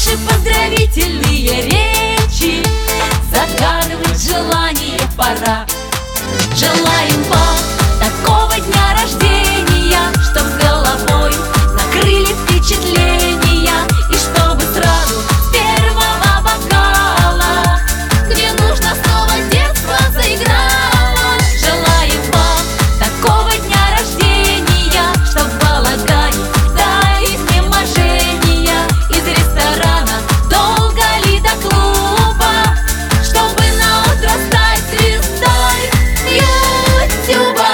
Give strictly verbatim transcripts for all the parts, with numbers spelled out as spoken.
Наши поздравительные речи загадывать желание пора. Желаем вам такого дня рождения, чтоб с головой накрыли впечатления, и чтобы сразу с первого бокала, где нужно, снова детство заиграло. Желаем вам такого дня рождения, чтоб в балагане до изнеможения, из ресторана долго ли до клуба, чтобы наутро стать звездой Ютуба.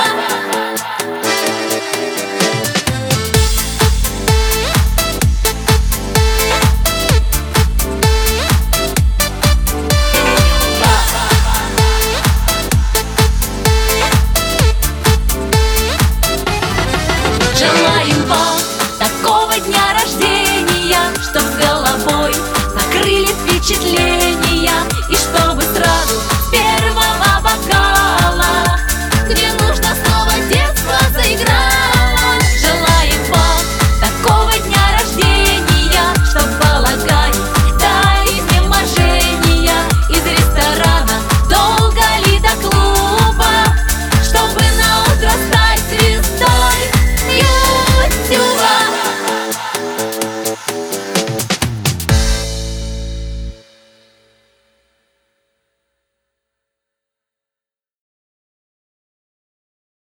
Желаем вам такого дня рождения, чтоб с головой накрыли впечатления,